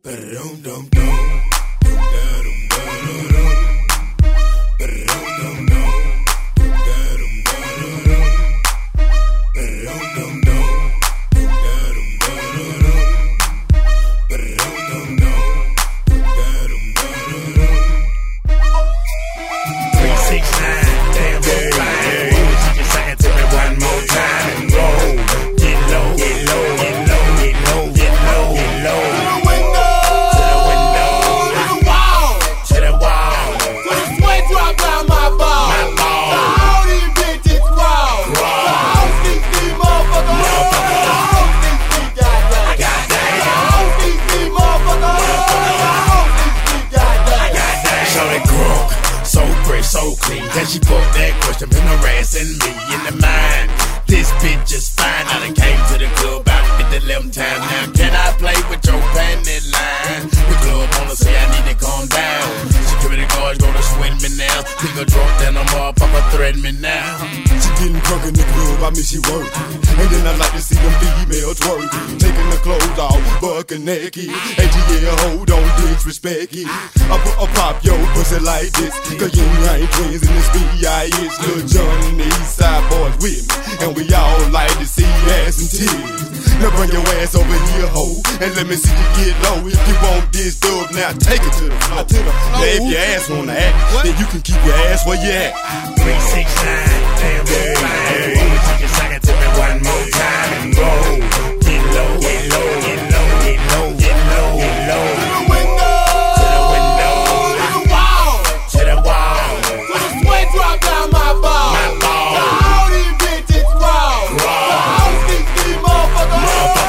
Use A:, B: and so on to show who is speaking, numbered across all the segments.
A: So clean, then she put that question, been harassing me in the mind. This bitch is fine, I done came to the club about 50-11 times. Now can I play with your panty line? The club wanna say I need to calm down. Security guards gonna sweat me now. Pick a drunk, then a motherfucker threaten me now.
B: She getting drunk in the club, I mean she working. And then I like to see them females twerking, taking the clothes off, bucking naked. AGL, hold on, disrespect it. I'll pop your pussy like this, cause you ain't twins in this B.I.S. Lil Jon and the East Side boys with me, and we all like to see ass and titties. Now bring your ass over here, ho, and let me see you get low. If you want this dub, now take it to the floor. Now if your ass wanna act, then you can keep your ass where you at.
A: 369, damn good, fine. You can sing it to me one more time and go. Get low, get low, get low, get low, get low, get low. To the window, to the window, to the wall, to the wall.
C: To the sweat drop down my ball.
A: My ball.
C: To all these bitches raw. To all these motherfuckers.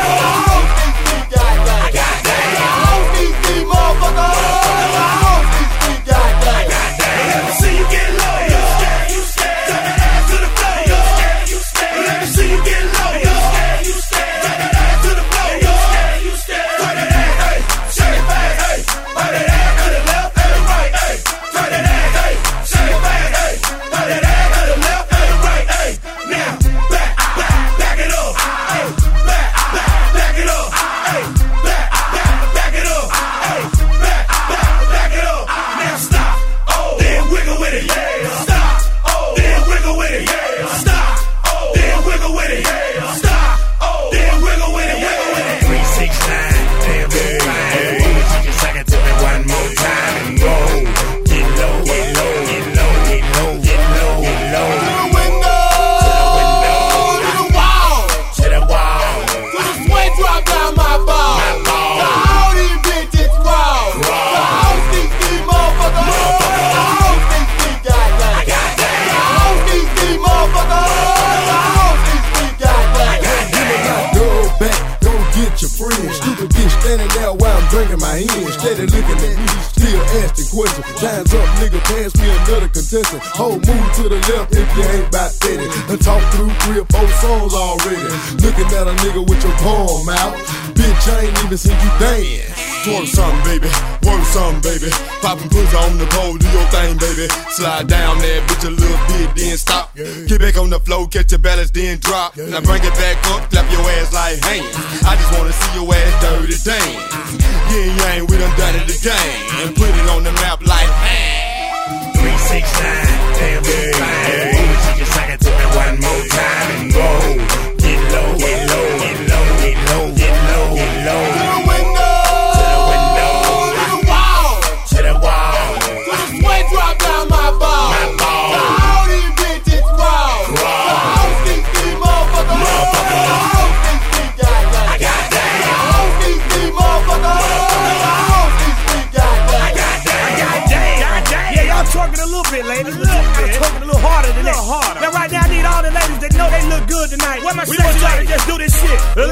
C: All these goddamn. All these motherfuckers. All these goddamn.
A: Let me see you get low. You scared, you scared. Turn that ass to the floor. You scared, you scared. Let me see you get low. You scared, you scared. Turn that ass to the floor. You scared, you scared. Turn that ass, hey, shake it fast, hey. Turn that ass to the left and the right, hey. Turn that ass, hey, shake it fast, hey. Turn that ass to the left and the right, hey. Now back it up, hey. Back it up, hey. Back it up, hey. Back it up. Now stop, oh, then wiggle with it, yeah. Stop, oh, then wiggle with it, yeah. Stop, oh, then wiggle with it, yeah. Stop, oh, then wiggle with it, wiggle with it. 369, damn good, fine. You can sing it to me one more time and go. Get low, get low, get low, get low, get low, get low.
C: To the window, to the wall,
A: To the wall,
C: to the sweat drop down my ball.
A: my ball.
C: To all these bitches raw. To all these motherfuckers. All these goddamn. All these motherfuckers. All these goddamn.
B: Give me my dog back, go get your friends. Stupid bitch standing there while I'm drinking my hand. Steady looking at me, still asking questions. Time's up, nigga, pass me another contestant. Hold, move to the left if you ain't about 30. I talked through 3 or 4 songs already. Looking at a nigga with your palm out. Bitch, I ain't even seen you dance. Twerk something, baby, work something, baby. Poppin' pussy on the pole, do your thing, baby. Slide down that bitch a little bit, then stop. Get back on the floor, catch your balance, then drop. Now bring it back up, clap your ass like hands. I just wanna see your ass dirty dance. Yeah, we done done it again. And put it on the map like, hey.
A: 369, damn good, fine. You can sing it to me one more time and go. Get low, get low, get low, get low, get low, get low.
C: To the window,
A: To the window,
C: to the wall,
A: to the wall.
C: to the sweat drop down my ball.
A: My ball.
C: To all these bitches raw. To all these motherfuckers. All these goddamn. All these motherfuckers. All these goddamn.
D: Yeah, y'all twerking a little bit, ladies. I'm twerking a little harder than that. Now, right now, I need all the ladies that know they look good tonight. We want y'all to just do this shit.